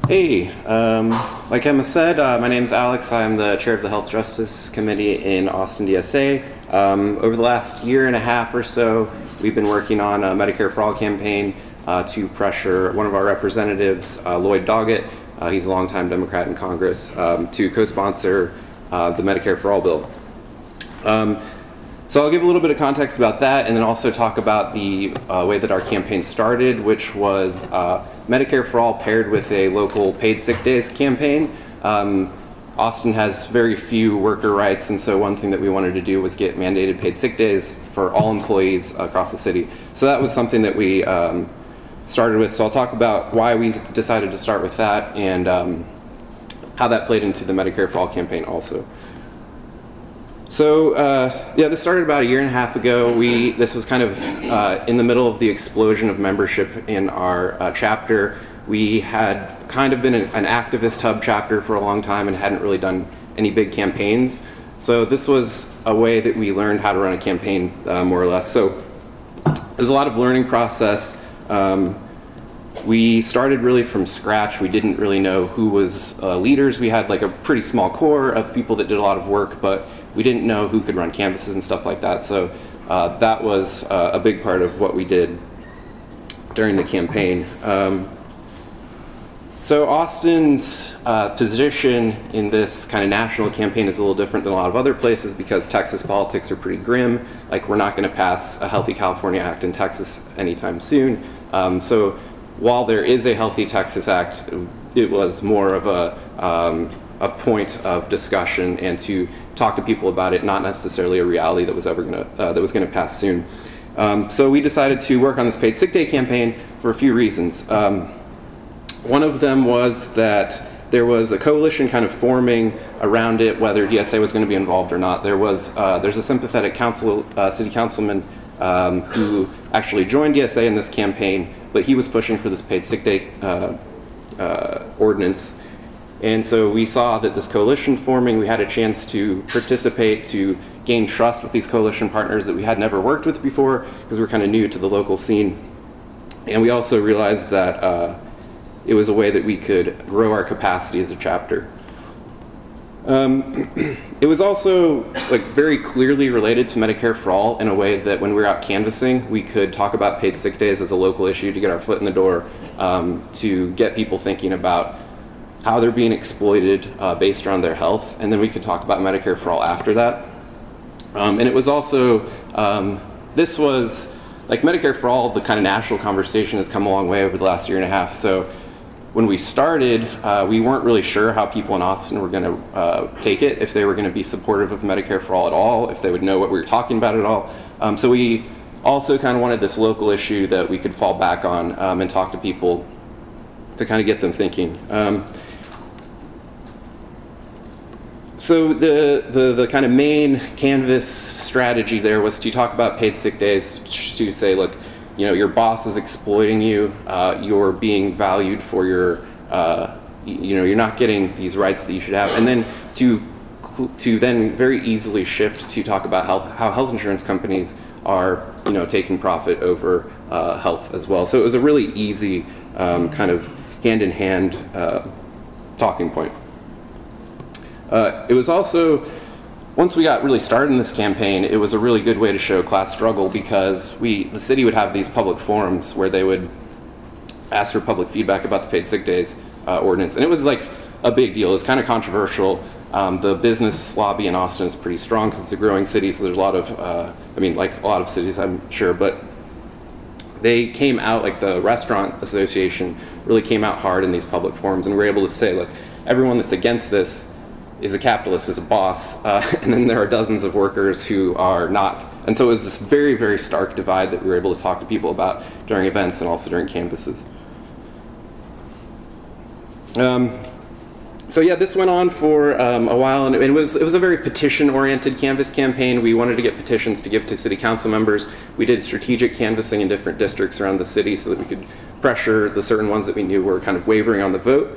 Hey, like Emma said, my name is Alex. I'm the chair of the Health Justice Committee in Austin DSA. Over the last year and a half or so, we've been working on a Medicare for All campaign to pressure one of our representatives, Lloyd Doggett. He's a longtime Democrat in Congress, to co-sponsor the Medicare for All bill. So I'll give a little bit of context about that and then also talk about the way that our campaign started, which was Medicare for All paired with a local paid sick days campaign. Austin has very few worker rights, and so one thing that we wanted to do was get mandated paid sick days for all employees across the city. So that was something that we started with. So I'll talk about why we decided to start with that and how that played into the Medicare for All campaign also. So this started about a year and a half ago. This was kind of in the middle of the explosion of membership in our chapter. We had kind of been an activist hub chapter for a long time and hadn't really done any big campaigns. So this was a way that we learned how to run a campaign, more or less. So there's a lot of learning process. We started really from scratch. We didn't really know who was leaders. We had like a pretty small core of people that did a lot of work, but we didn't know who could run canvases and stuff like that. So that was a big part of what we did during the campaign. So Austin's position in this kind of national campaign is a little different than a lot of other places because Texas politics are pretty grim. Like, we're not going to pass a Healthy California Act in Texas anytime soon. So while there is a Healthy Texas Act, it was more of a point of discussion and to talk to people about it, not necessarily a reality that was going to pass soon. So we decided to work on this paid sick day campaign for a few reasons. One of them was that there was a coalition kind of forming around it, whether DSA was going to be involved or not. There's a sympathetic city councilman who actually joined DSA in this campaign, but he was pushing for this paid sick day ordinance. And so we saw that this coalition forming, we had a chance to participate, to gain trust with these coalition partners that we had never worked with before because we were kind of new to the local scene. And we also realized that it was a way that we could grow our capacity as a chapter. It was also very clearly related to Medicare for All in a way that when we were out canvassing, we could talk about paid sick days as a local issue to get our foot in the door, to get people thinking about how they're being exploited based around their health, and then we could talk about Medicare for All after that. And it was also, this was, like Medicare for All, the kind of national conversation has come a long way over the last year and a half. So when we started, we weren't really sure how people in Austin were going to take it, if they were going to be supportive of Medicare for All at all, if they would know what we were talking about at all. So we also kind of wanted this local issue that we could fall back on and talk to people to kind of get them thinking. So the kind of main canvas strategy there was to talk about paid sick days, to say, look, your boss is exploiting you, you're being valued for your, you're not getting these rights that you should have, and then to then very easily shift to talk about how health insurance companies are, taking profit over health as well. So it was a really easy kind of hand-in-hand talking point. It was also, once we got really started in this campaign, it was a really good way to show class struggle because the city would have these public forums where they would ask for public feedback about the paid sick days ordinance. And it was like a big deal. It was kind of controversial. The business lobby in Austin is pretty strong because it's a growing city, so there's a lot of, like a lot of cities, I'm sure, but they came out, like the Restaurant Association really came out hard in these public forums and were able to say, look, everyone that's against this is a capitalist, is a boss, and then there are dozens of workers who are not. And so it was this very, very stark divide that we were able to talk to people about during events and also during canvasses. So yeah, this went on for a while, and it was a very petition-oriented canvas campaign. We wanted to get petitions to give to city council members. We did strategic canvassing in different districts around the city so that we could pressure the certain ones that we knew were kind of wavering on the vote.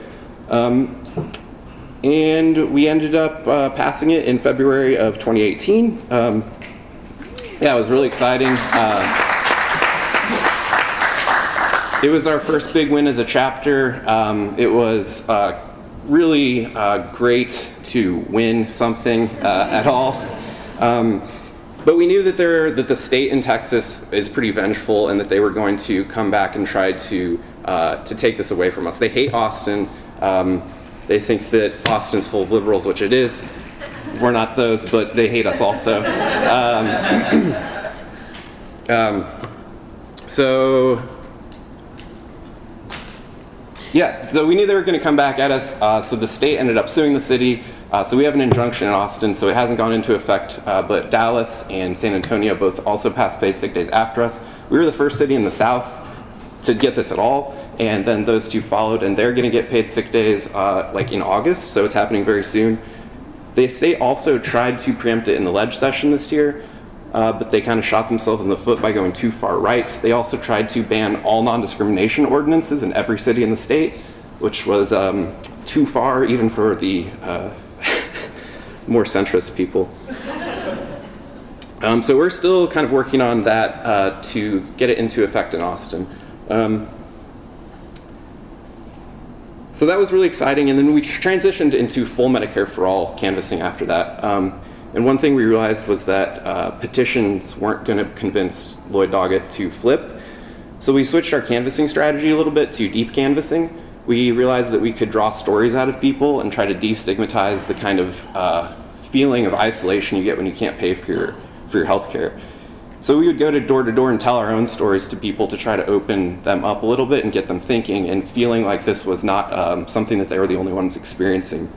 And we ended up passing it in February of 2018. Yeah, it was really exciting. It was our first big win as a chapter. It was really great to win something at all. But we knew that the state in Texas is pretty vengeful and that they were going to come back and try to take this away from us. They hate Austin. They think that Austin's full of liberals, which it is. We're not those, but they hate us also. So we knew they were going to come back at us, so the state ended up suing the city. So we have an injunction in Austin, so it hasn't gone into effect, but Dallas and San Antonio both also passed paid sick days after us. We were the first city in the South to get this at all, and then those two followed, and they're going to get paid sick days like in August, so it's happening very soon. The state also tried to preempt it in the ledge session this year, but they kind of shot themselves in the foot by going too far right. They also tried to ban all non-discrimination ordinances in every city in the state, which was too far even for the more centrist people. So we're still kind of working on that to get it into effect in Austin. So that was really exciting, and then we transitioned into full Medicare for All canvassing after that. And one thing we realized was that petitions weren't going to convince Lloyd Doggett to flip. So we switched our canvassing strategy a little bit to deep canvassing. We realized that we could draw stories out of people and try to destigmatize the kind of feeling of isolation you get when you can't pay for your health care. So we would go door to door and tell our own stories to people to try to open them up a little bit and get them thinking and feeling like this was not something that they were the only ones experiencing.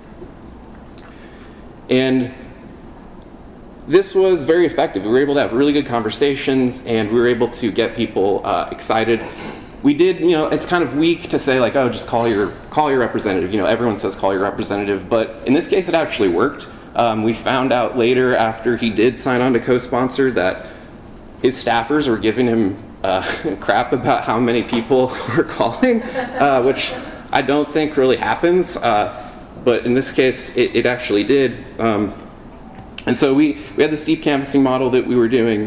And this was very effective. We were able to have really good conversations, and we were able to get people excited. We did, it's kind of weak to say like, oh, just call your representative. Everyone says call your representative, but in this case, it actually worked. We found out later after he did sign on to co-sponsor that his staffers were giving him crap about how many people were calling, which I don't think really happens. But in this case, it actually did. And so we had this deep canvassing model that we were doing.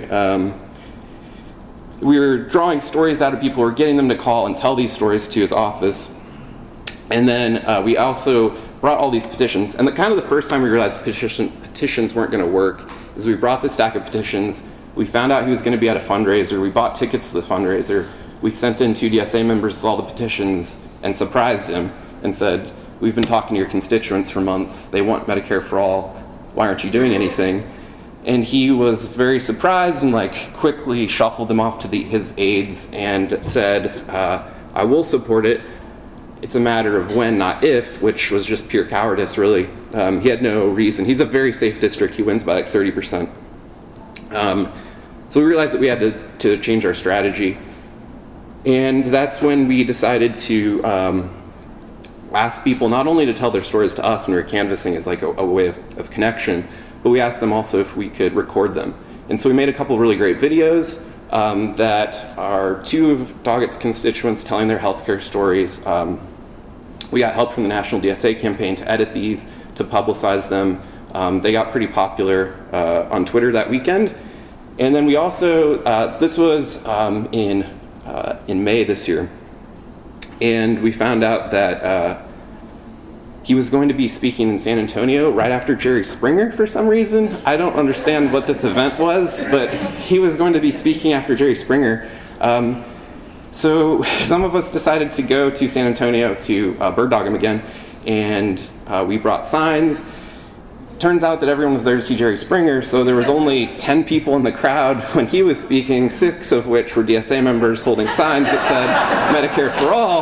We were drawing stories out of people, we were getting them to call and tell these stories to his office. And then we also brought all these petitions. And the first time we realized petitions weren't going to work is we brought this stack of petitions. We found out he was going to be at a fundraiser. We bought tickets to the fundraiser. We sent in 2 DSA members with all the petitions and surprised him and said, we've been talking to your constituents for months. They want Medicare for all. Why aren't you doing anything? And he was very surprised and quickly shuffled them off to his aides and said, I will support it. It's a matter of when, not if, which was just pure cowardice, really. He had no reason. He's a very safe district. He wins by 30%. So we realized that we had to change our strategy. And that's when we decided to ask people not only to tell their stories to us when we were canvassing as a way of connection, but we asked them also if we could record them. And so we made a couple of really great videos that are 2 of Doggett's constituents telling their healthcare stories. We got help from the National DSA campaign to edit these, to publicize them. They got pretty popular on Twitter that weekend. And then we also, this was in May this year, and we found out that he was going to be speaking in San Antonio right after Jerry Springer for some reason. I don't understand what this event was, but he was going to be speaking after Jerry Springer. So some of us decided to go to San Antonio to bird dog him again, and we brought signs. Turns out that everyone was there to see Jerry Springer, so there was only 10 people in the crowd when he was speaking, 6 of which were DSA members holding signs that said Medicare for all.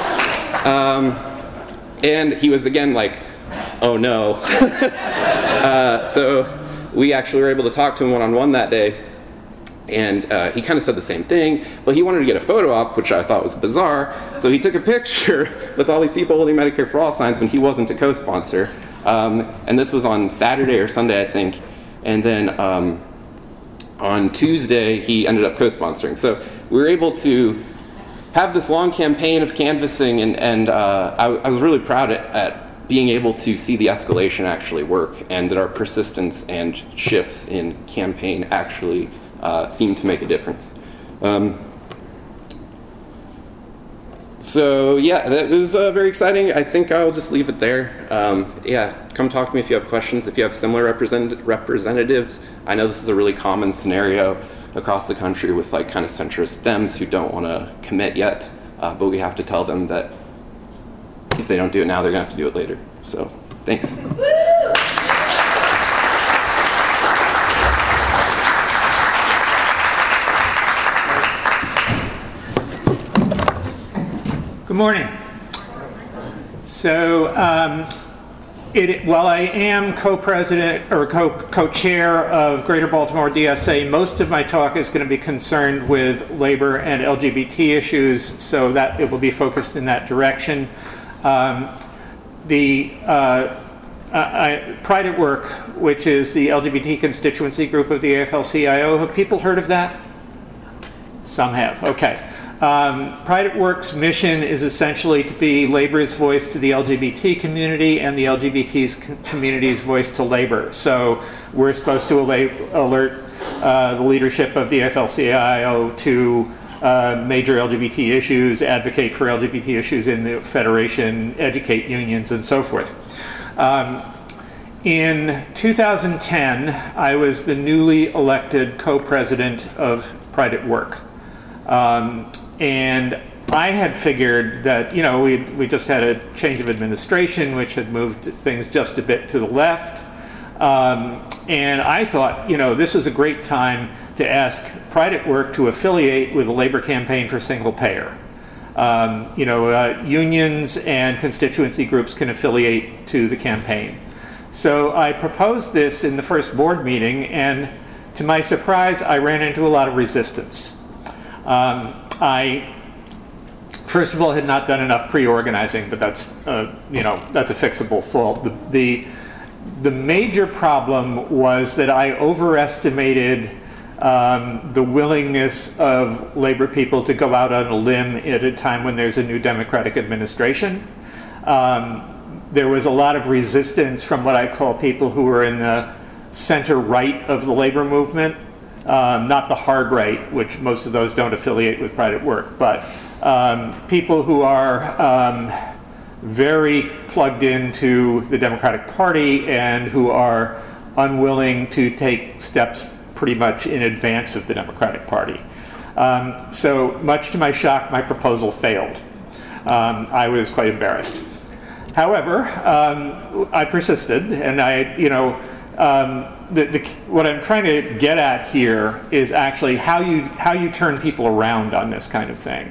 And he was again like, oh no. So we actually were able to talk to him one-on-one that day, and he kind of said the same thing, but he wanted to get a photo op, which I thought was bizarre, so he took a picture with all these people holding Medicare for All signs when he wasn't a co-sponsor. And this was on Saturday or Sunday, I think. And then on Tuesday, he ended up co-sponsoring. So we were able to have this long campaign of canvassing, and I was really proud at being able to see the escalation actually work, and that our persistence and shifts in campaign actually seemed to make a difference. So yeah, that was very exciting. I think I'll just leave it there. Yeah, come talk to me if you have questions, if you have similar representatives. I know this is a really common scenario across the country with like kind of centrist Dems who don't want to commit yet, but we have to tell them that if they don't do it now, they're gonna have to do it later. So thanks. Good morning. So, while I am co-president or co-chair of Greater Baltimore DSA, most of my talk is going to be concerned with labor and LGBT issues, so that it will be focused in that direction. Pride at Work, which is the LGBT constituency group of the AFL-CIO, have people heard of that? Some have. Okay. Pride at Work's mission is essentially to be labor's voice to the LGBT community and the LGBT community's voice to labor. So we're supposed to alert the leadership of the AFL-CIO to major LGBT issues, advocate for LGBT issues in the Federation, educate unions, and so forth. In 2010, I was the newly elected co-president of Pride at Work. And I had figured that, you know, we just had a change of administration, which had moved things just a bit to the left. And I thought, you know, this was a great time to ask Pride at Work to affiliate with the Labor Campaign for Single Payer. Unions and constituency groups can affiliate to the campaign. So I proposed this in the first board meeting, and to my surprise, I ran into a lot of resistance. I, first of all, had not done enough pre-organizing, but that's, that's a fixable fault. The major problem was that I overestimated the willingness of labor people to go out on a limb at a time when there's a new Democratic administration. There was a lot of resistance from what I call people who were in the center-right of the labor movement. Not the hard right, which most of those don't affiliate with Pride at Work, but people who are very plugged into the Democratic Party and who are unwilling to take steps pretty much in advance of the Democratic Party. So much to my shock, my proposal failed. I was quite embarrassed. However, I persisted, and what I'm trying to get at here is actually how you turn people around on this kind of thing.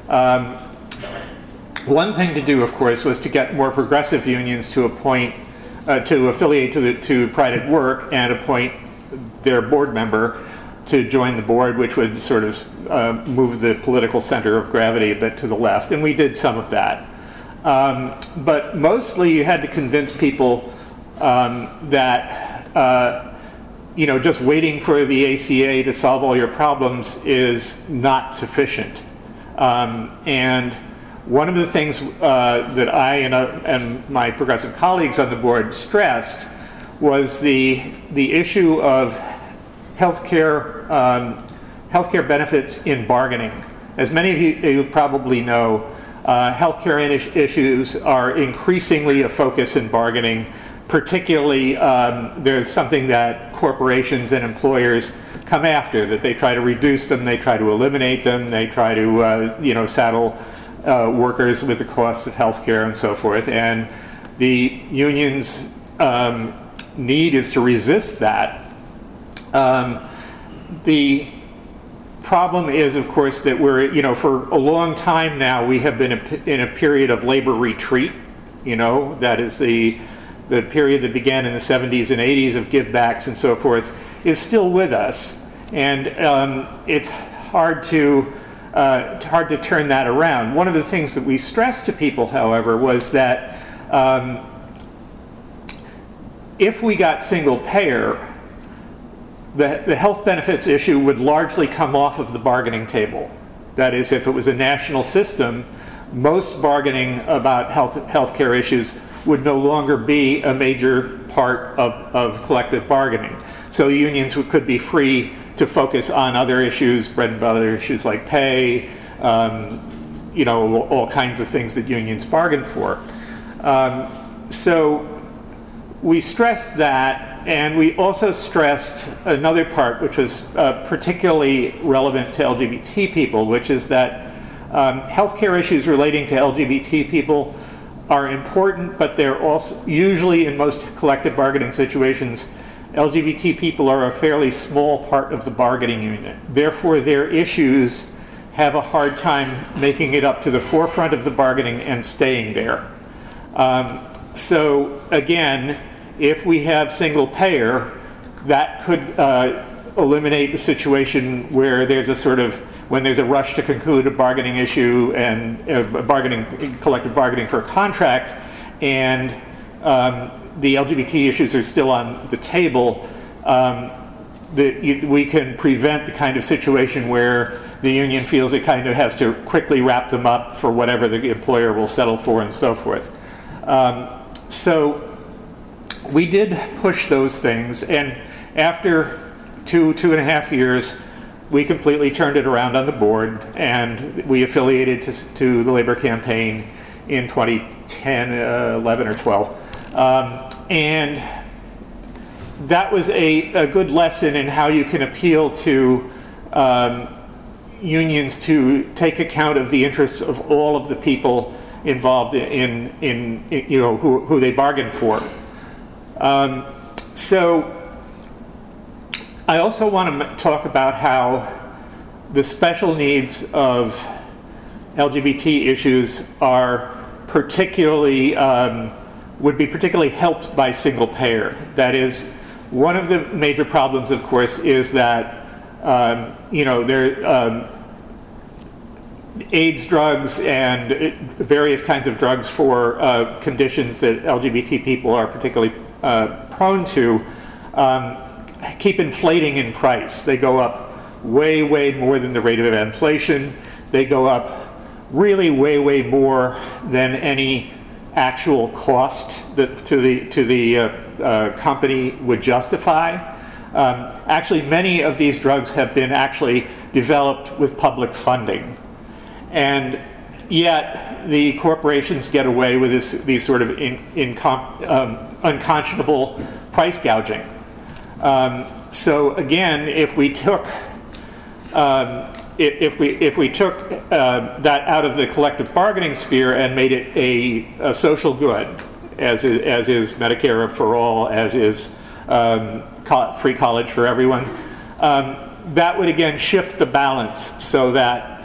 One thing to do, of course, was to get more progressive unions to affiliate to Pride at Work and appoint their board member to join the board, which would sort of move the political center of gravity a bit to the left, and we did some of that. But mostly you had to convince people that just waiting for the ACA to solve all your problems is not sufficient. And one of the things that I and my progressive colleagues on the board stressed was the issue of healthcare benefits in bargaining. As many of you probably know, healthcare issues are increasingly a focus in bargaining. Particularly, there's something that corporations and employers come after, that they try to reduce them, they try to eliminate them, they try to saddle workers with the costs of healthcare and so forth. And the union's need is to resist that. The problem is, of course, that we're, for a long time now, we have been in a period of labor retreat. That is the period that began in the 70s and 80s of givebacks and so forth is still with us, and it's hard to turn that around. One of the things that we stressed to people, however, was that if we got single payer, the health benefits issue would largely come off of the bargaining table. That is, if it was a national system, most bargaining about healthcare issues would no longer be a major part of collective bargaining. So unions could be free to focus on other issues, bread and butter issues like pay, all kinds of things that unions bargain for. So we stressed that, and we also stressed another part which was particularly relevant to LGBT people, which is that healthcare issues relating to LGBT people are important, but they're also usually, in most collective bargaining situations, LGBT people are a fairly small part of the bargaining unit. Therefore, their issues have a hard time making it up to the forefront of the bargaining and staying there. So again, if we have single payer, that could eliminate the situation where there's a sort of, when there's a rush to conclude a bargaining issue and collective bargaining for a contract, and the LGBT issues are still on the table, we can prevent the kind of situation where the union feels it kind of has to quickly wrap them up for whatever the employer will settle for and so forth. So we did push those things, and after 2.5 years, we completely turned it around on the board, and we affiliated to the Labor Campaign in 2010, 11 or 12. And that was a good lesson in how you can appeal to unions to take account of the interests of all of the people involved in who they bargain for. So I also want to talk about how the special needs of LGBT issues are particularly would be particularly helped by single payer. That is, one of the major problems, of course, is that AIDS drugs and various kinds of drugs for conditions that LGBT people are particularly prone to keep inflating in price. They go up way, way more than the rate of inflation. They go up really way, way more than any actual cost that to the company would justify. Actually, many of these drugs have been actually developed with public funding, and yet the corporations get away with these sort of unconscionable price gouging. So again, if we took if we took that out of the collective bargaining sphere and made it a social good, as is Medicare for all, as is free college for everyone, that would again shift the balance so that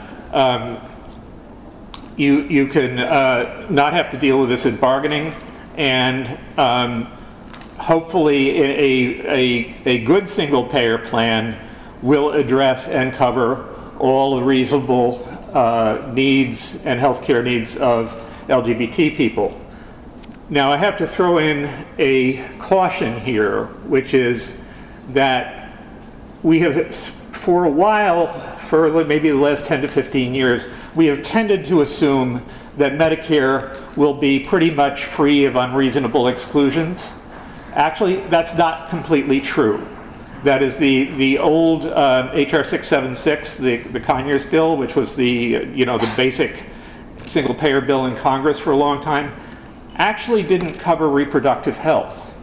you can not have to deal with this in bargaining, and hopefully a good single payer plan will address and cover all the reasonable needs and healthcare needs of LGBT people. Now, I have to throw in a caution here, which is that we have, for a while, for maybe the last 10 to 15 years, we have tended to assume that Medicare will be pretty much free of unreasonable exclusions. Actually, that's not completely true. That is the old HR 676, the Conyers bill, which was the basic single-payer bill in Congress for a long time, actually didn't cover reproductive health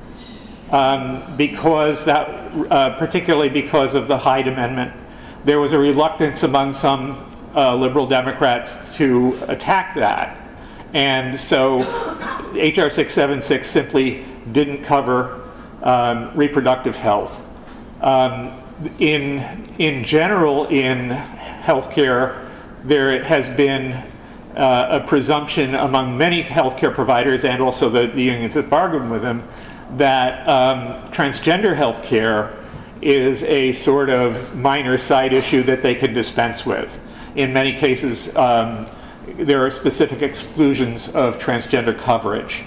because that, particularly because of the Hyde Amendment, there was a reluctance among some liberal Democrats to attack that, and so HR 676 simply didn't cover reproductive health. In general, in healthcare, there has been a presumption among many healthcare providers and also the unions that bargain with them that transgender healthcare is a sort of minor side issue that they can dispense with. In many cases, there are specific exclusions of transgender coverage.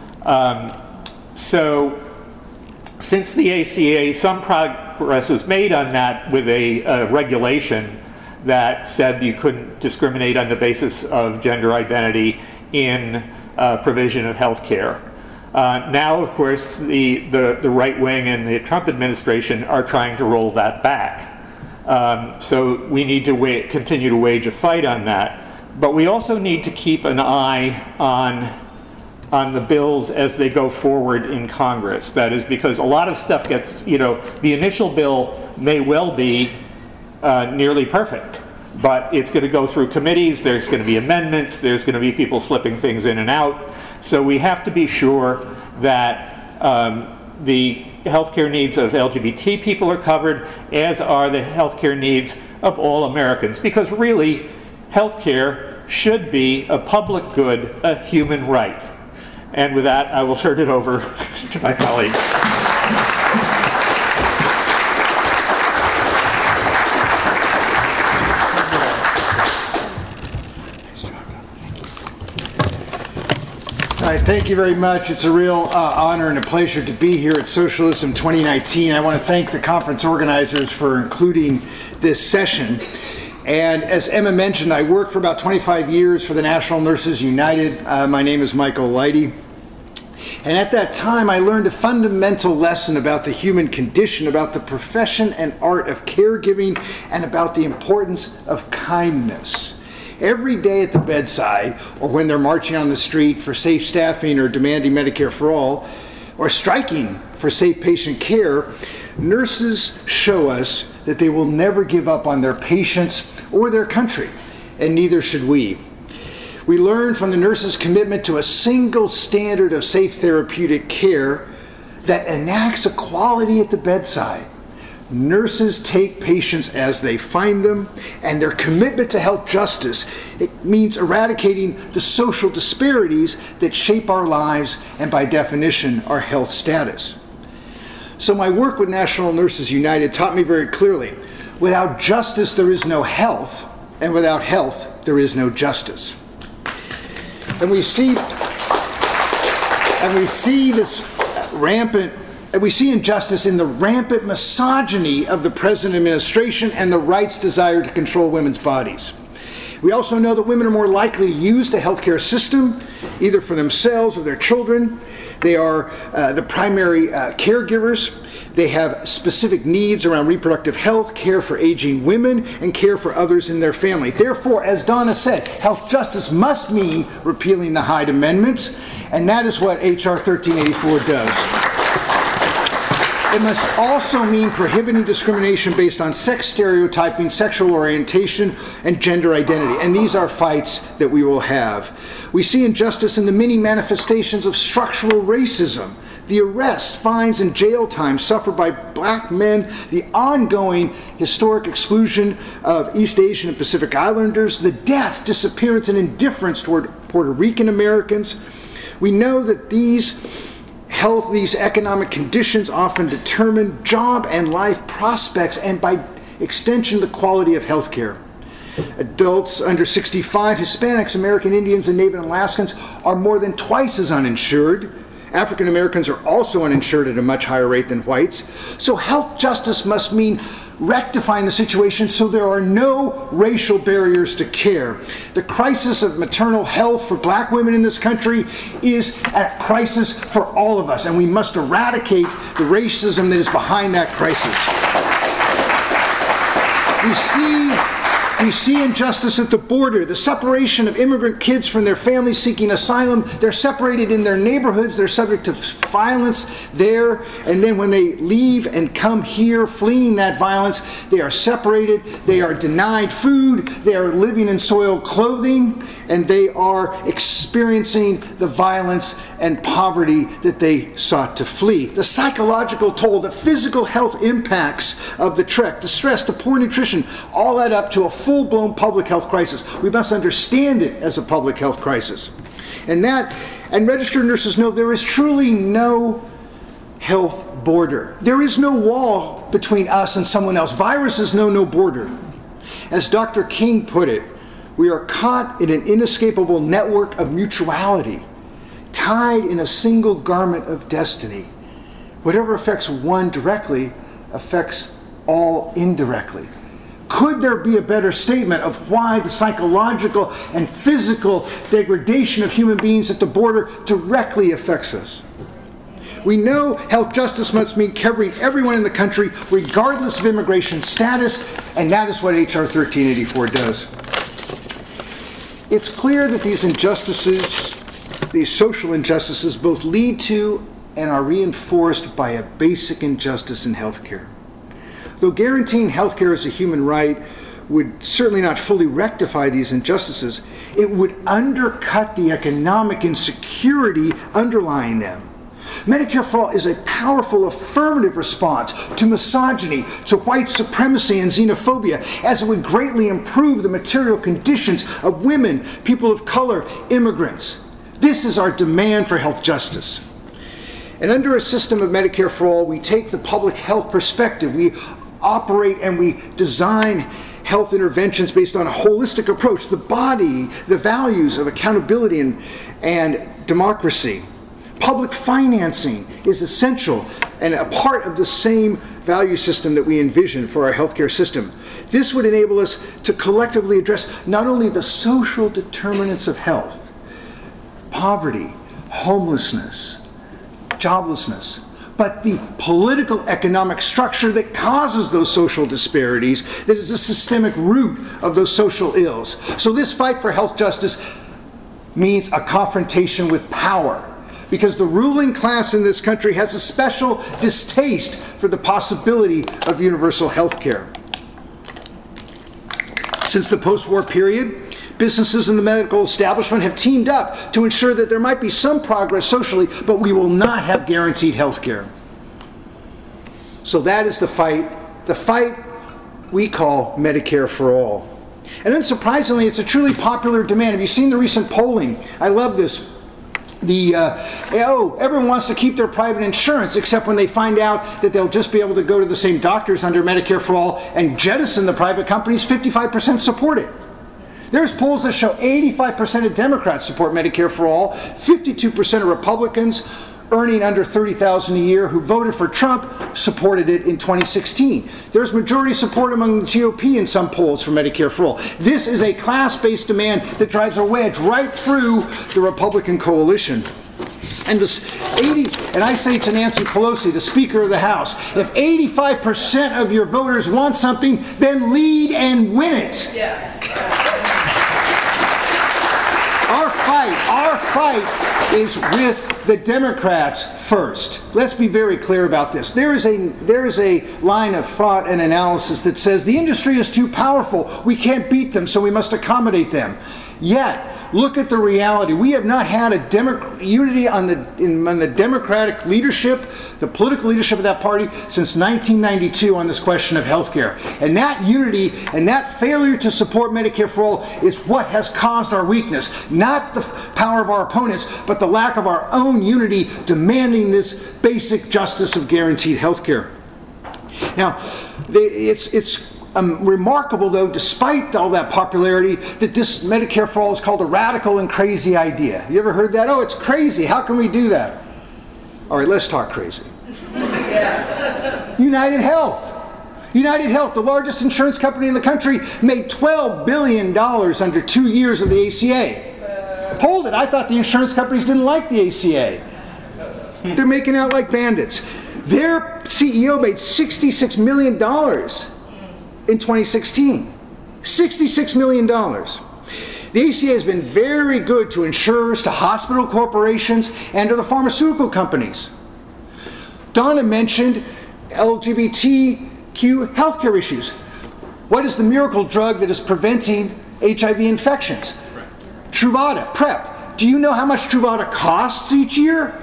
So, since the ACA, some progress was made on that with a regulation that said you couldn't discriminate on the basis of gender identity in provision of health care. Now, of course, the right wing and the Trump administration are trying to roll that back. So we need to continue to wage a fight on that. But we also need to keep an eye on the bills as they go forward in Congress. That is because a lot of stuff gets, the initial bill may well be nearly perfect, but it's going to go through committees, there's going to be amendments, there's going to be people slipping things in and out. So we have to be sure that the healthcare needs of LGBT people are covered, as are the healthcare needs of all Americans. Because really, healthcare should be a public good, a human right. And with that, I will turn it over to my colleague. All right, thank you very much. It's a real honor and a pleasure to be here at Socialism 2019. I want to thank the conference organizers for including this session. And as Emma mentioned, I worked for about 25 years for the National Nurses United. My name is Michael Leidy. And at that time, I learned a fundamental lesson about the human condition, about the profession and art of caregiving, and about the importance of kindness. Every day at the bedside, or when they're marching on the street for safe staffing or demanding Medicare for all, or striking for safe patient care, nurses show us that they will never give up on their patients or their country, and neither should we. We learn from the nurses' commitment to a single standard of safe therapeutic care that enacts equality at the bedside. Nurses take patients as they find them, and their commitment to health justice, it means eradicating the social disparities that shape our lives and, by definition, our health status. So my work with National Nurses United taught me very clearly, without justice there is no health, and without health there is no justice. And we see this rampant, and we see injustice in the rampant misogyny of the present administration and the right's desire to control women's bodies. We also know that women are more likely to use the healthcare system, either for themselves or their children. They are the primary caregivers. They have specific needs around reproductive health, care for aging women, and care for others in their family. Therefore, as Donna said, health justice must mean repealing the Hyde Amendments, and that is what H.R. 1384 does. It must also mean prohibiting discrimination based on sex stereotyping, sexual orientation, and gender identity. And these are fights that we will have. We see injustice in the many manifestations of structural racism. The arrests, fines, and jail time suffered by black men, the ongoing historic exclusion of East Asian and Pacific Islanders, the death, disappearance, and indifference toward Puerto Rican Americans. We know that these economic conditions often determine job and life prospects, and by extension, the quality of health care. Adults under 65, Hispanics, American Indians, and Native Alaskans are more than twice as uninsured. African Americans are also uninsured at a much higher rate than whites. So health justice must mean rectifying the situation so there are no racial barriers to care. The crisis of maternal health for black women in this country is a crisis for all of us, and we must eradicate the racism that is behind that crisis. We see injustice at the border, the separation of immigrant kids from their families seeking asylum. They're separated in their neighborhoods. They're subject to violence there. And then when they leave and come here fleeing that violence, they are separated. They are denied food. They are living in soiled clothing. And they are experiencing the violence and poverty that they sought to flee. The psychological toll, the physical health impacts of the trek, the stress, the poor nutrition, all add up to a full-blown public health crisis. We must understand it as a public health crisis. And registered nurses know there is truly no health border. There is no wall between us and someone else. Viruses know no border. As Dr. King put it, we are caught in an inescapable network of mutuality, tied in a single garment of destiny. Whatever affects one directly affects all indirectly. Could there be a better statement of why the psychological and physical degradation of human beings at the border directly affects us? We know health justice must mean covering everyone in the country, regardless of immigration status, and that is what H.R. 1384 does. It's clear that these injustices, these social injustices, both lead to and are reinforced by a basic injustice in healthcare. Though guaranteeing healthcare as a human right would certainly not fully rectify these injustices, it would undercut the economic insecurity underlying them. Medicare for All is a powerful affirmative response to misogyny, to white supremacy and xenophobia, as it would greatly improve the material conditions of women, people of color, immigrants. This is our demand for health justice. And under a system of Medicare for All, we take the public health perspective. We operate and we design health interventions based on a holistic approach, the body, the values of accountability and democracy. Public financing is essential and a part of the same value system that we envision for our healthcare system. This would enable us to collectively address not only the social determinants of health, poverty, homelessness, joblessness, but the political economic structure that causes those social disparities, that is the systemic root of those social ills. So this fight for health justice means a confrontation with power, because the ruling class in this country has a special distaste for the possibility of universal health care. Since the post-war period, businesses and the medical establishment have teamed up to ensure that there might be some progress socially, but we will not have guaranteed health care. So that is the fight we call Medicare for All. And unsurprisingly, it's a truly popular demand. Have you seen the recent polling? I love this. Everyone wants to keep their private insurance, except when they find out that they'll just be able to go to the same doctors under Medicare for All and jettison the private companies. 55% support it. There's polls that show 85% of Democrats support Medicare for All, 52% of Republicans earning under $30,000 a year who voted for Trump supported it in 2016. There's majority support among the GOP in some polls for Medicare for All. This is a class-based demand that drives a wedge right through the Republican coalition. And I say to Nancy Pelosi, the Speaker of the House, if 85% of your voters want something, then lead and win it. Yeah. Our fight is with the Democrats first. Let's be very clear about this. There is a line of thought and analysis that says the industry is too powerful. We can't beat them, so we must accommodate them. Yet, look at the reality. We have not had a unity on the Democratic leadership, the political leadership of that party, since 1992 on this question of health care. And that unity and that failure to support Medicare for All is what has caused our weakness. Not the power of our opponents, but the lack of our own unity demanding this basic justice of guaranteed health care. Now, it's remarkable, though, despite all that popularity, that this Medicare for All is called a radical and crazy idea. You ever heard that? Oh, it's crazy. How can we do that? All right, let's talk crazy. United Health. United Health, the largest insurance company in the country, made $12 billion under 2 years of the ACA. Hold it. I thought the insurance companies didn't like the ACA. They're making out like bandits. Their CEO made $66 million in 2016. $66 million. The ACA has been very good to insurers, to hospital corporations, and to the pharmaceutical companies. Donna mentioned LGBTQ healthcare issues. What is the miracle drug that is preventing HIV infections? Truvada, PrEP. Do you know how much Truvada costs each year?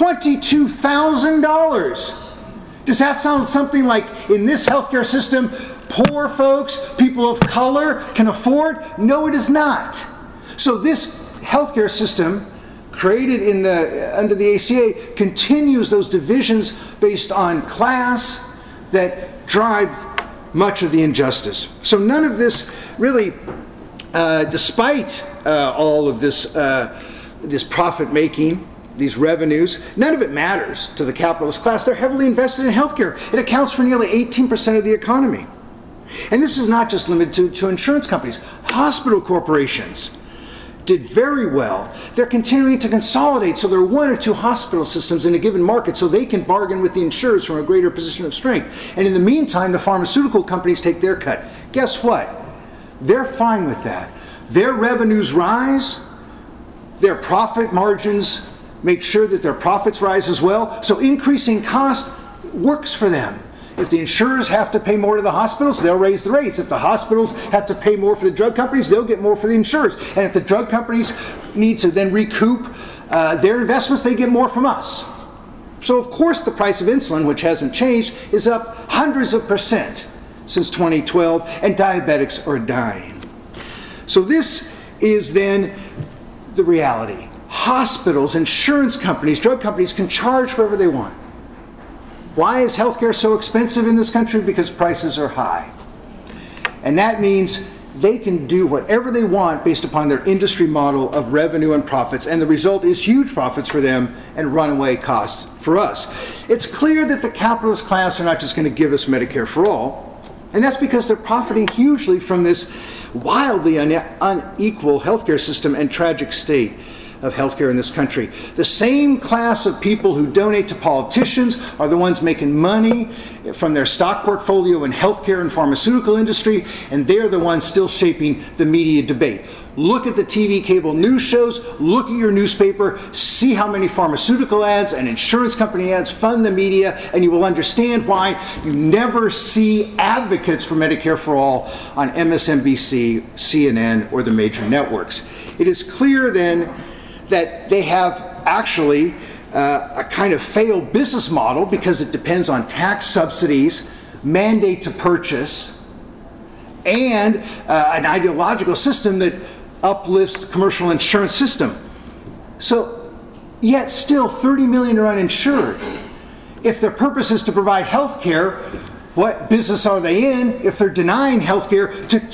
$22,000. Does that sound something like in this healthcare system, poor folks, people of color can afford? No, it is not. So this healthcare system created under the ACA continues those divisions based on class that drive much of the injustice. So none of this really, despite all of this profit making, these revenues, none of it matters to the capitalist class. They're heavily invested in healthcare. It accounts for nearly 18% of the economy. And this is not just limited to insurance companies. Hospital corporations did very well. They're continuing to consolidate, so there are 1 or 2 hospital systems in a given market so they can bargain with the insurers from a greater position of strength. And in the meantime, the pharmaceutical companies take their cut. Guess what? They're fine with that. their revenues rise, their profit margins make sure that their profits rise as well. So increasing cost works for them. If the insurers have to pay more to the hospitals, they'll raise the rates. If the hospitals have to pay more for the drug companies, they'll get more for the insurers. And if the drug companies need to then recoup their investments, they get more from us. So of course the price of insulin, which hasn't changed, is up hundreds of percent since 2012, and diabetics are dying. So this is then the reality. Hospitals, insurance companies, drug companies can charge whatever they want. Why is healthcare so expensive in this country? Because prices are high. And that means they can do whatever they want based upon their industry model of revenue and profits, and the result is huge profits for them and runaway costs for us. It's clear that the capitalist class are not just going to give us Medicare for all, and that's because they're profiting hugely from this wildly unequal healthcare system and tragic state of healthcare in this country. The same class of people who donate to politicians are the ones making money from their stock portfolio in healthcare and pharmaceutical industry, and they're the ones still shaping the media debate. Look at the TV cable news shows, look at your newspaper, see how many pharmaceutical ads and insurance company ads fund the media, and you will understand why you never see advocates for Medicare for All on MSNBC, CNN, or the major networks. It is clear then that they have actually a kind of failed business model because it depends on tax subsidies, mandate to purchase, and an ideological system that uplifts the commercial insurance system. So, yet still 30 million are uninsured. If their purpose is to provide health care, what business are they in if they're denying health care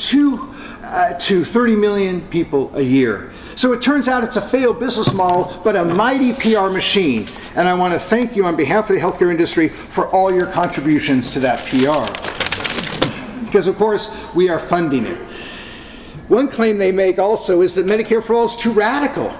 to 30 million people a year? So it turns out it's a failed business model, but a mighty PR machine. And I want to thank you on behalf of the healthcare industry for all your contributions to that PR. Because of course, we are funding it. One claim they make also is that Medicare for All is too radical.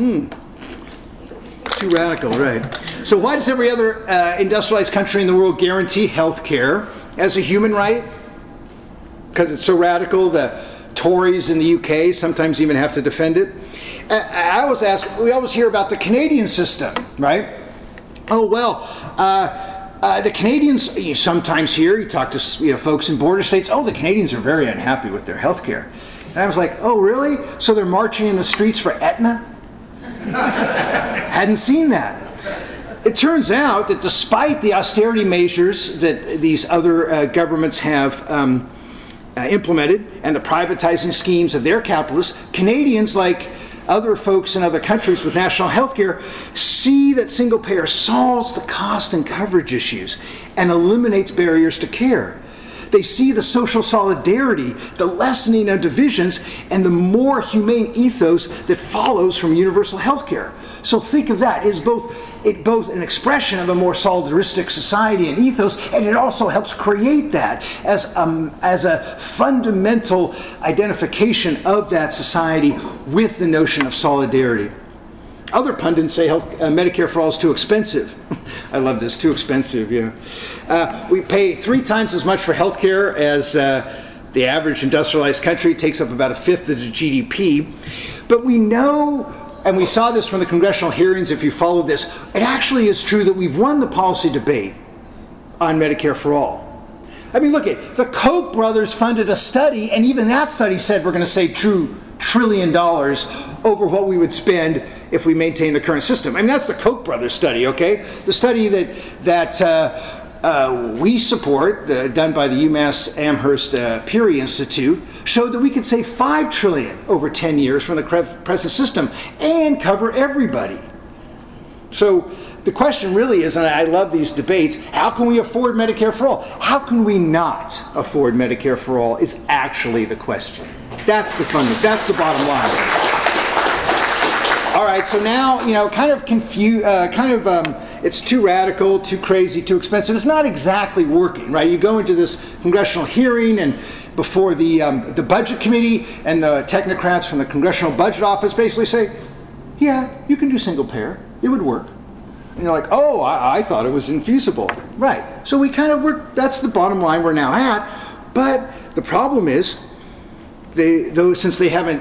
Too radical, right. So why does every other industrialized country in the world guarantee health care as a human right? Because it's so radical, the Tories in the UK sometimes even have to defend it. I always ask, we always hear about the Canadian system, right? Oh, well, the Canadians, you sometimes hear, you talk to folks in border states, oh, the Canadians are very unhappy with their health care. And I was like, oh, really? So they're marching in the streets for Aetna? Hadn't seen that. It turns out that despite the austerity measures that these other governments have implemented and the privatizing schemes of their capitalists, Canadians, like other folks in other countries with national health care, see that single payer solves the cost and coverage issues and eliminates barriers to care. They see the social solidarity, the lessening of divisions, and the more humane ethos that follows from universal health care. So think of that as both an expression of a more solidaristic society and ethos, and it also helps create that as a fundamental identification of that society with the notion of solidarity. Other pundits say Medicare for All is too expensive. I love this, too expensive, yeah. We pay 3 times as much for health care as the average industrialized country. It takes up about a fifth of the GDP. But we know, and we saw this from the congressional hearings if you followed this, it actually is true that we've won the policy debate on Medicare for All. I mean, look at the Koch brothers funded a study, and even that study said we're going to save $2 trillion over what we would spend if we maintain the current system. I mean, that's the Koch brothers study, okay? The study that we support, done by the UMass Amherst Peary Institute, showed that we could save $5 trillion over 10 years from the present system and cover everybody. So the question really is, and I love these debates, how can we afford Medicare for All? How can we not afford Medicare for All is actually the question. That's the bottom line. All right, so now, kind of confused, it's too radical, too crazy, too expensive. It's not exactly working, right? You go into this congressional hearing and before the budget committee, and the technocrats from the Congressional Budget Office basically say, yeah, you can do single payer. It would work. And you're like, oh, I thought it was infeasible. Right. So that's the bottom line we're now at. But the problem is, since they haven't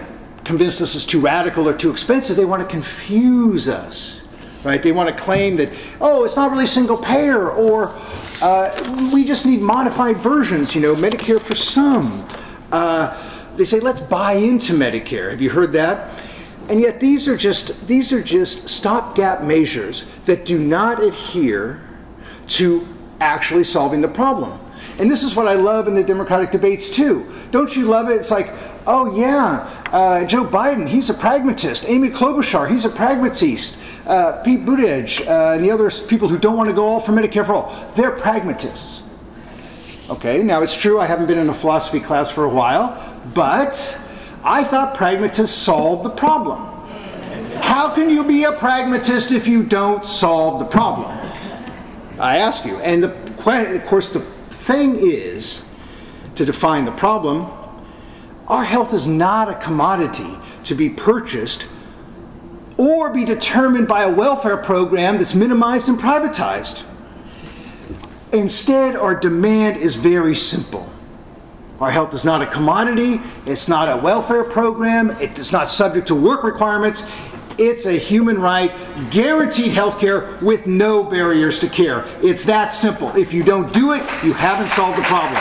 convince us it's too radical or too expensive. They want to confuse us, right? They want to claim that, oh, it's not really single payer, or we just need modified versions, Medicare for some. They say, let's buy into Medicare. Have you heard that? And yet these are just stopgap measures that do not adhere to actually solving the problem. And this is what I love in the Democratic debates too. Don't you love it? It's like, oh yeah, Joe Biden, he's a pragmatist. Amy Klobuchar, he's a pragmatist. Pete Buttigieg and the other people who don't want to go all for Medicare for all, they're pragmatists. Okay, now it's true I haven't been in a philosophy class for a while, but I thought pragmatists solved the problem. How can you be a pragmatist if you don't solve the problem? I ask you. And of course the thing is, to define the problem, our health is not a commodity to be purchased or be determined by a welfare program that's minimized and privatized. Instead, our demand is very simple. Our health is not a commodity, it's not a welfare program, it is not subject to work requirements. It's a human right, guaranteed health care with no barriers to care. It's that simple. If you don't do it, you haven't solved the problem.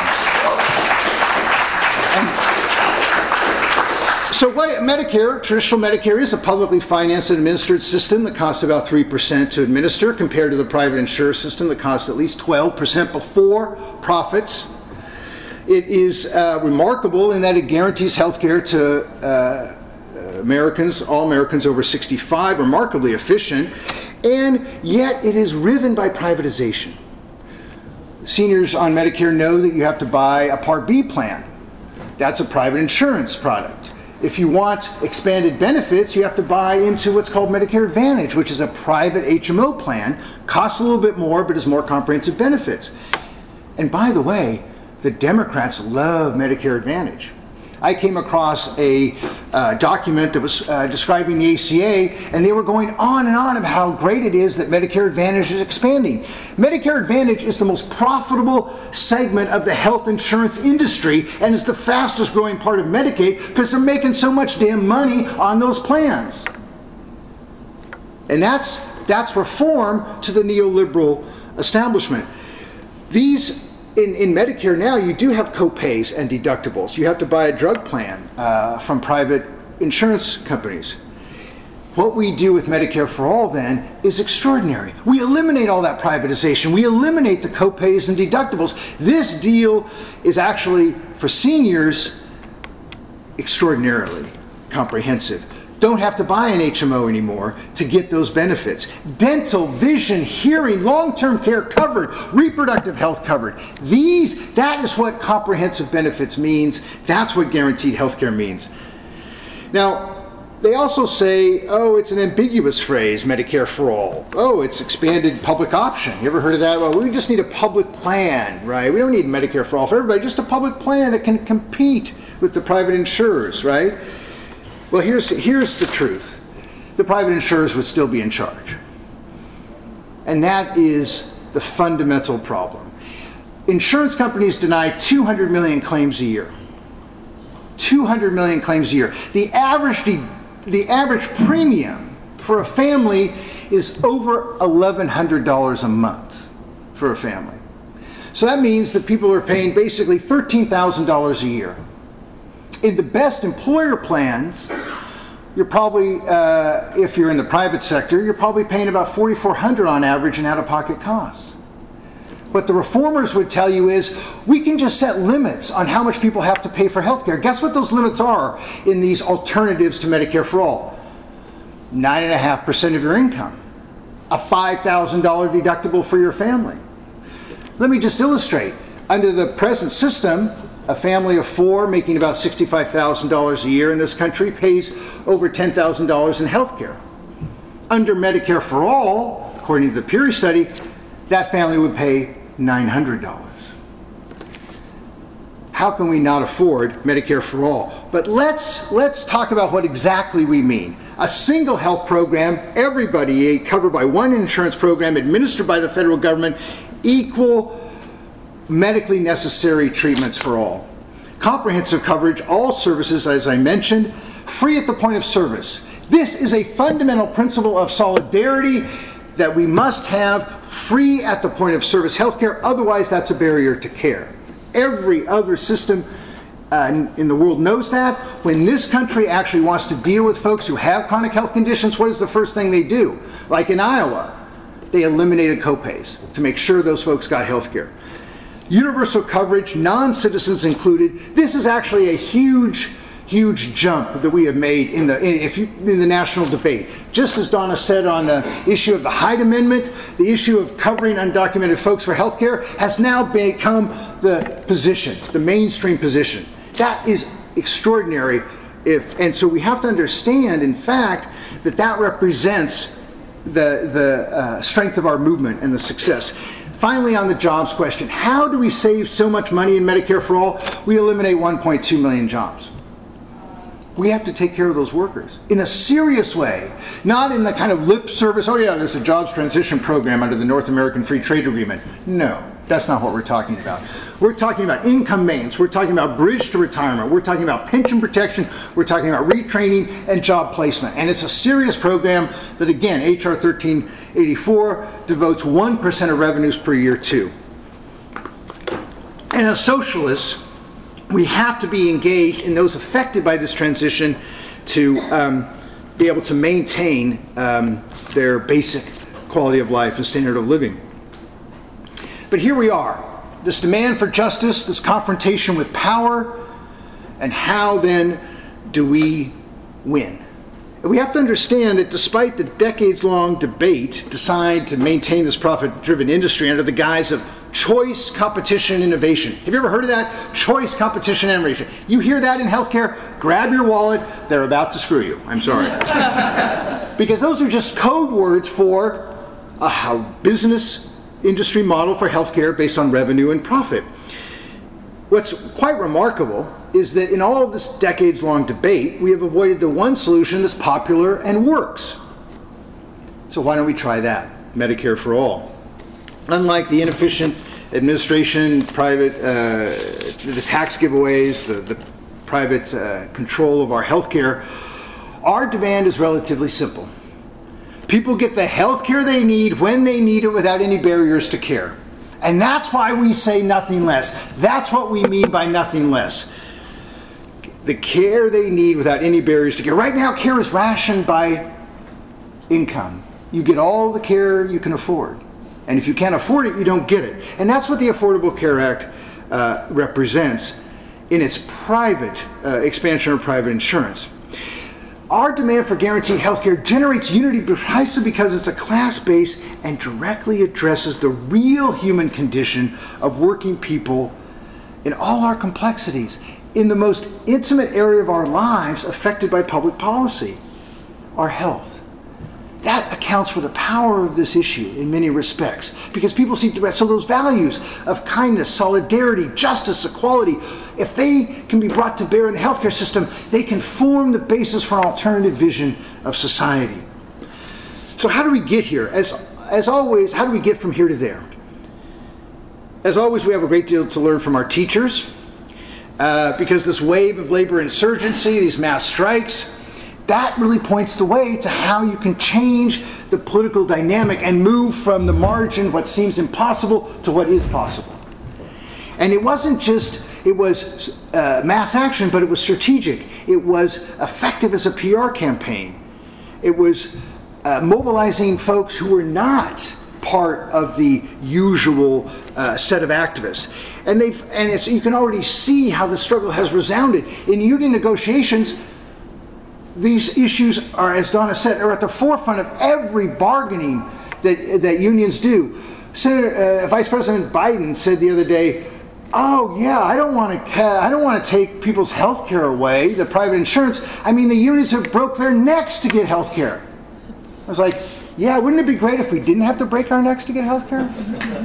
So what Medicare, traditional Medicare, is a publicly financed and administered system that costs about 3% to administer, compared to the private insurer system that costs at least 12% before profits. It is remarkable in that it guarantees health care to all Americans over 65, remarkably efficient, and yet it is riven by privatization. Seniors on Medicare know that you have to buy a Part B plan. That's a private insurance product. If you want expanded benefits, you have to buy into what's called Medicare Advantage, which is a private HMO plan, costs a little bit more, but has more comprehensive benefits. And by the way, the Democrats love Medicare Advantage. I came across a document that was describing the ACA, and they were going on and on about how great it is that Medicare Advantage is expanding. Medicare Advantage is the most profitable segment of the health insurance industry and is the fastest growing part of Medicaid because they're making so much damn money on those plans. And that's reform to the neoliberal establishment. In Medicare now, you do have co-pays and deductibles. You have to buy a drug plan from private insurance companies. What we do with Medicare for All then is extraordinary. We eliminate all that privatization. We eliminate the co-pays and deductibles. This deal is actually, for seniors, extraordinarily comprehensive. Don't have to buy an HMO anymore to get those benefits. Dental, vision, hearing, long-term care covered, reproductive health covered. That is what comprehensive benefits means. That's what guaranteed health care means. Now, they also say, oh, it's an ambiguous phrase, Medicare for All. Oh, it's expanded public option. You ever heard of that? Well, we just need a public plan, right? We don't need Medicare for All for everybody, just a public plan that can compete with the private insurers, right? Well, here's the truth. The private insurers would still be in charge. And that is the fundamental problem. Insurance companies deny 200 million claims a year. 200 million claims a year. The average premium for a family is over $1,100 a month for a family. So that means that people are paying basically $13,000 a year. In the best employer plans, you're probably, if you're in the private sector, you're probably paying about $4,400 on average in out-of-pocket costs. What the reformers would tell you is, we can just set limits on how much people have to pay for health care. Guess what those limits are in these alternatives to Medicare for All? 9.5% of your income. A $5,000 deductible for your family. Let me just illustrate. Under the present system, a family of four making about $65,000 a year in this country pays over $10,000 in health care. Under Medicare for All, according to the Peary study, that family would pay $900. How can we not afford Medicare for All? But let's talk about what exactly we mean. A single health program, everybody covered by one insurance program administered by the federal government, equal medically necessary treatments for all. comprehensive coverage, all services, as I mentioned, free at the point of service. This is a fundamental principle of solidarity that we must have, free at the point of service healthcare, otherwise that's a barrier to care. Every other system in the world knows that. When this country actually wants to deal with folks who have chronic health conditions, what is the first thing they do? Like in Iowa, they eliminated copays to make sure those folks got health care. Universal coverage, non-citizens included. This is actually a huge jump that we have made in the national debate. Just as Donna said on the issue of the Hyde Amendment, the issue of covering undocumented folks for health care has now become the position, the mainstream position. That is extraordinary. And so we have to understand, in fact, that represents the strength of our movement and the success. Finally, on the jobs question, how do we save so much money in Medicare for All? We eliminate 1.2 million jobs. We have to take care of those workers in a serious way, not in the kind of lip service, oh yeah, there's a jobs transition program under the North American Free Trade Agreement. No, that's not what we're talking about. We're talking about income maintenance, we're talking about bridge to retirement, we're talking about pension protection, we're talking about retraining and job placement. And it's a serious program that, again, HR 1384 devotes 1% of revenues per year to. And as socialists, we have to be engaged in those affected by this transition to be able to maintain their basic quality of life and standard of living. But here we are, this demand for justice, this confrontation with power, and how then do we win? And we have to understand that despite the decades-long debate designed to maintain this profit-driven industry under the guise of choice, competition, innovation. Have you ever heard of that? Choice, competition, innovation. You hear that in healthcare, grab your wallet, they're about to screw you. I'm sorry. Because those are just code words for a business industry model for healthcare based on revenue and profit. What's quite remarkable is that in all of this decades-long debate, we have avoided the one solution that's popular and works. So why don't we try that? Medicare for All. Unlike the inefficient administration, the tax giveaways, the private control of our health care, our demand is relatively simple. People get the health care they need when they need it without any barriers to care. And that's why we say nothing less. That's what we mean by nothing less. The care they need without any barriers to care. Right now, care is rationed by income. You get all the care you can afford. And if you can't afford it, you don't get it. And that's what the Affordable Care Act represents in its private expansion of private insurance. Our demand for guaranteed health care generates unity precisely because it's a class-based and directly addresses the real human condition of working people in all our complexities, in the most intimate area of our lives affected by public policy, our health. That accounts for the power of this issue in many respects, because people see so those values of kindness, solidarity, justice, equality, if they can be brought to bear in the healthcare system, they can form the basis for an alternative vision of society. So how do we get here? As always, how do we get from here to there? As always, we have a great deal to learn from our teachers, because this wave of labor insurgency, these mass strikes, that really points the way to how you can change the political dynamic and move from the margin, what seems impossible, to what is possible. And it wasn't just, it was mass action, but it was strategic. It was effective as a PR campaign. It was mobilizing folks who were not part of the usual set of activists. And you can already see how the struggle has resounded. In union negotiations, these issues are, as Donna said, are at the forefront of every bargaining that unions do. Vice President Biden said the other day, "Oh yeah, I don't want to take people's health care away, the private insurance. I mean, the unions have broke their necks to get health care." I was like, "Yeah, wouldn't it be great if we didn't have to break our necks to get health care?"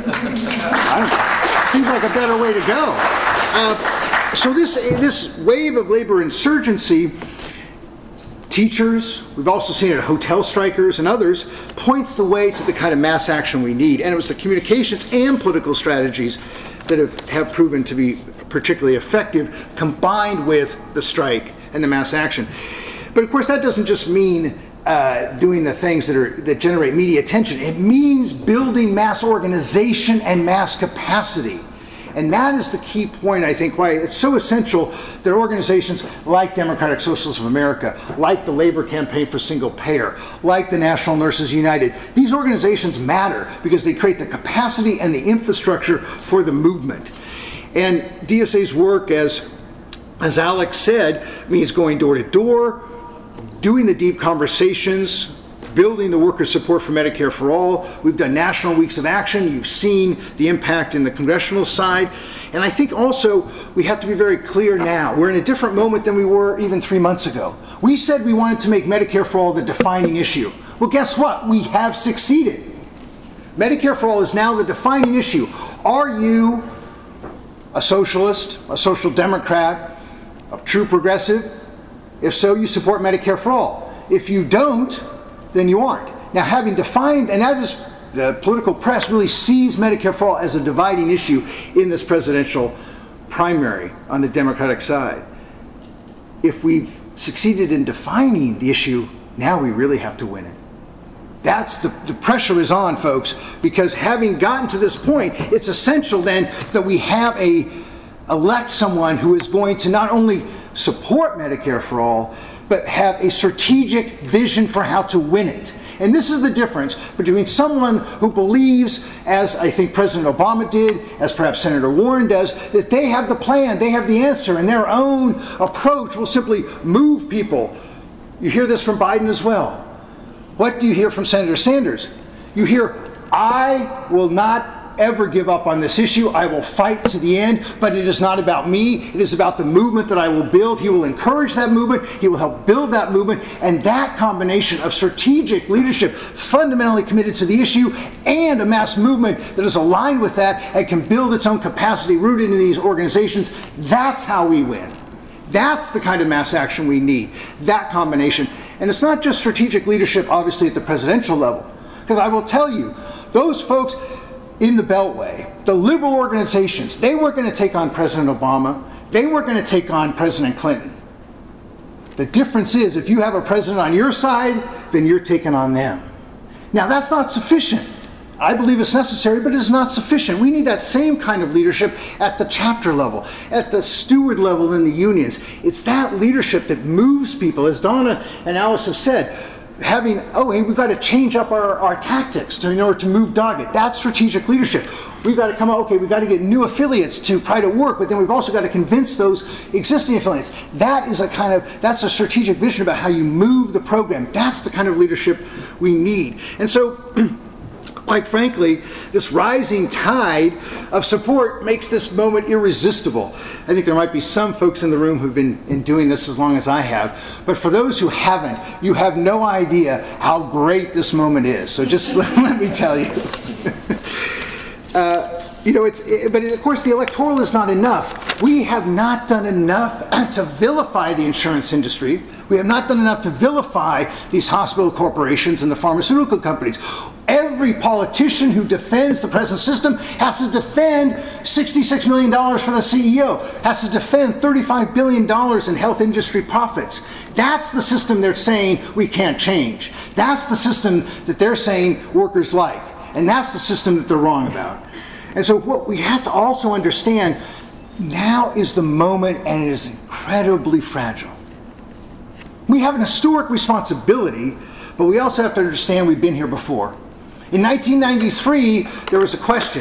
Seems like a better way to go. So this wave of labor insurgency, teachers, we've also seen it, hotel strikers and others, points the way to the kind of mass action we need. And it was the communications and political strategies that have proven to be particularly effective, combined with the strike and the mass action. But of course, that doesn't just mean doing the things that generate media attention. It means building mass organization and mass capacity. And that is the key point, I think, why it's so essential that organizations like Democratic Socialists of America, like the Labor Campaign for Single Payer, like the National Nurses United, these organizations matter because they create the capacity and the infrastructure for the movement. And DSA's work, as Alex said, means going door to door, doing the deep conversations, building the worker support for Medicare for All. We've done national weeks of action. You've seen the impact in the congressional side. And I think also we have to be very clear now. We're in a different moment than we were even 3 months ago. We said we wanted to make Medicare for All the defining issue. Well, guess what? We have succeeded. Medicare for All is now the defining issue. Are you a socialist, a social democrat, a true progressive? If so, you support Medicare for All. If you don't, then you aren't. Now, having defined, and that is, the political press really sees Medicare for All as a dividing issue in this presidential primary on the Democratic side. If we've succeeded in defining the issue, now we really have to win it. That's the pressure is on, folks, because having gotten to this point, it's essential then that we elect someone who is going to not only support Medicare for All, but have a strategic vision for how to win it. And this is the difference between someone who believes, as I think President Obama did, as perhaps Senator Warren does, that they have the plan, they have the answer, and their own approach will simply move people. You hear this from Biden as well. What do you hear from Senator Sanders? You hear, I will not ever give up on this issue. I will fight to the end, but it is not about me. It is about the movement that I will build. He will encourage that movement. He will help build that movement. And that combination of strategic leadership, fundamentally committed to the issue, and a mass movement that is aligned with that and can build its own capacity rooted in these organizations, that's how we win. That's the kind of mass action we need, that combination. And it's not just strategic leadership, obviously, at the presidential level. Because I will tell you, those folks in the Beltway, the liberal organizations, they weren't going to take on President Obama. They weren't going to take on President Clinton. The difference is, if you have a president on your side, then you're taking on them. Now, that's not sufficient. I believe it's necessary, but it's not sufficient. We need that same kind of leadership at the chapter level, at the steward level in the unions. It's that leadership that moves people, as Donna and Alice have said. Hey, we've got to change up our tactics in order to move Doggett. That's strategic leadership. We've got to come out, we've got to get new affiliates to Pride at Work, but then we've also got to convince those existing affiliates. That's a strategic vision about how you move the program. That's the kind of leadership we need. And so, quite frankly, this rising tide of support makes this moment irresistible. I think there might be some folks in the room who've been doing this as long as I have, but for those who haven't, you have no idea how great this moment is. So just let me tell you. But of course the electoral is not enough. We have not done enough to vilify the insurance industry. We have not done enough to vilify these hospital corporations and the pharmaceutical companies. Every politician who defends the present system has to defend $66 million for the CEO, has to defend $35 billion in health industry profits. That's the system they're saying we can't change. That's the system that they're saying workers like. And that's the system that they're wrong about. And so what we have to also understand, now is the moment, and it is incredibly fragile. We have an historic responsibility, but we also have to understand we've been here before. In 1993, there was a question.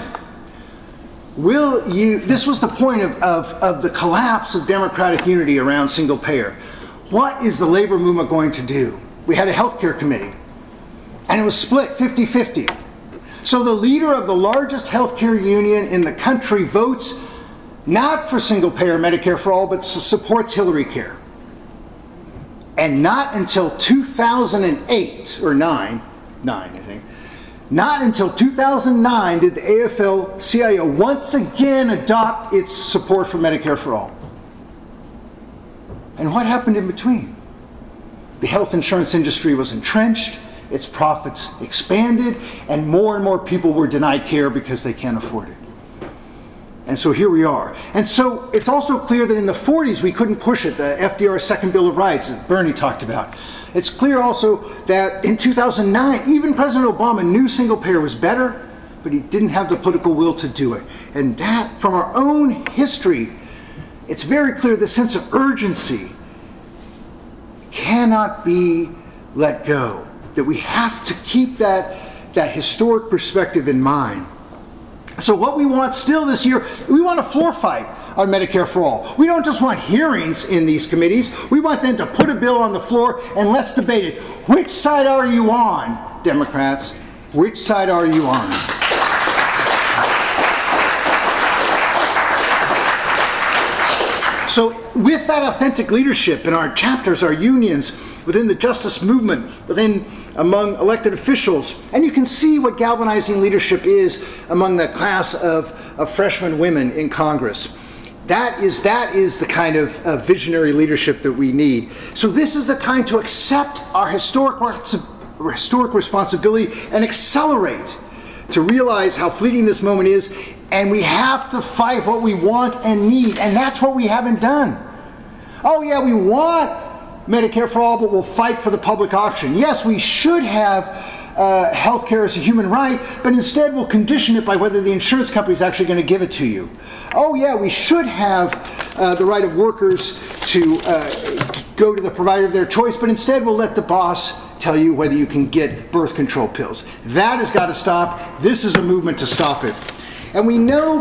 This was the point of the collapse of democratic unity around single payer. What is the labor movement going to do? We had a healthcare committee, and it was split 50-50. So the leader of the largest healthcare union in the country votes not for single payer Medicare for all, but supports Hillary Care. And not until 2008, or 9, I think, not until 2009 did the AFL-CIO once again adopt its support for Medicare for all. And what happened in between? The health insurance industry was entrenched, its profits expanded, and more people were denied care because they can't afford it. And so here we are. And so it's also clear that in the 40s we couldn't push it, the FDR's Second Bill of Rights that Bernie talked about. It's clear also that in 2009, even President Obama knew single payer was better, but he didn't have the political will to do it. And that, from our own history, it's very clear the sense of urgency cannot be let go. That we have to keep that historic perspective in mind. So what we want still this year, we want a floor fight on Medicare for All. We don't just want hearings in these committees. We want them to put a bill on the floor and let's debate it. Which side are you on, Democrats? Which side are you on? So with that authentic leadership in our chapters, our unions, within the justice movement, among elected officials, and you can see what galvanizing leadership is among the class of freshman women in Congress. That is the kind of visionary leadership that we need. So this is the time to accept our historic responsibility and accelerate to realize how fleeting this moment is, and we have to fight what we want and need, and that's what we haven't done. Oh yeah, we want Medicare for All, but we'll fight for the public option. Yes, we should have health care as a human right, but instead we'll condition it by whether the insurance company is actually going to give it to you. Oh yeah, we should have the right of workers to go to the provider of their choice, but instead we'll let the boss tell you whether you can get birth control pills. That has got to stop. This is a movement to stop it. And we know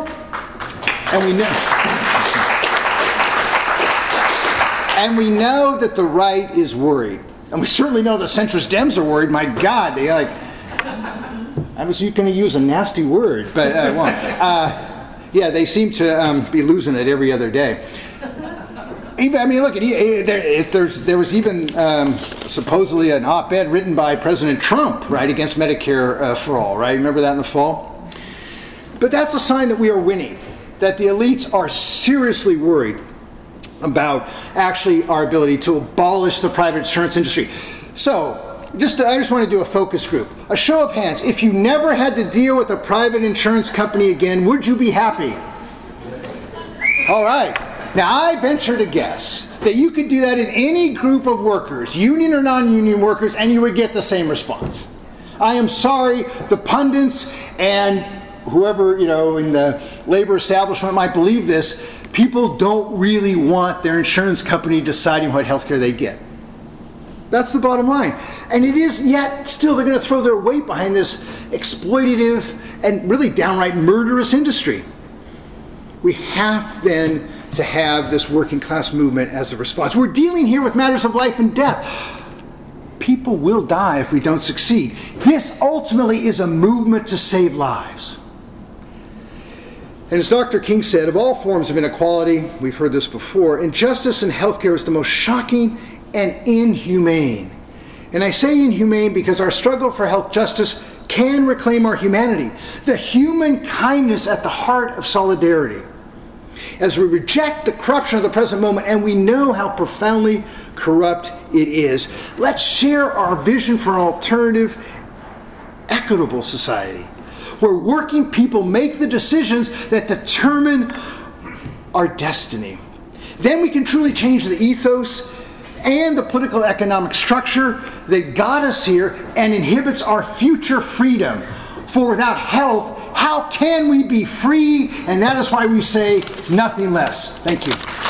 that the right is worried. And we certainly know the centrist Dems are worried. My God, they I was going to use a nasty word, but I won't. Yeah, they seem to be losing it every other day. Look, there was even supposedly an op-ed written by President Trump, right, against Medicare for All, right? Remember that in the fall? But that's a sign that we are winning, that the elites are seriously worried about actually our ability to abolish the private insurance industry. So, I just want to do a focus group. A show of hands. If you never had to deal with a private insurance company again, would you be happy? All right. Now, I venture to guess that you could do that in any group of workers, union or non-union workers, and you would get the same response. I am sorry, the pundits and whoever, in the labor establishment might believe this, people don't really want their insurance company deciding what health care they get. That's the bottom line. And it is, yet still they're going to throw their weight behind this exploitative and really downright murderous industry. We have then to have this working class movement as a response. We're dealing here with matters of life and death. People will die if we don't succeed. This ultimately is a movement to save lives. And as Dr. King said, of all forms of inequality, we've heard this before, injustice in healthcare is the most shocking and inhumane. And I say inhumane because our struggle for health justice can reclaim our humanity, the human kindness at the heart of solidarity. As we reject the corruption of the present moment, and we know how profoundly corrupt it is, let's share our vision for an alternative, equitable society, where working people make the decisions that determine our destiny. Then we can truly change the ethos and the political economic structure that got us here and inhibits our future freedom. For without health, how can we be free? And that is why we say nothing less. Thank you.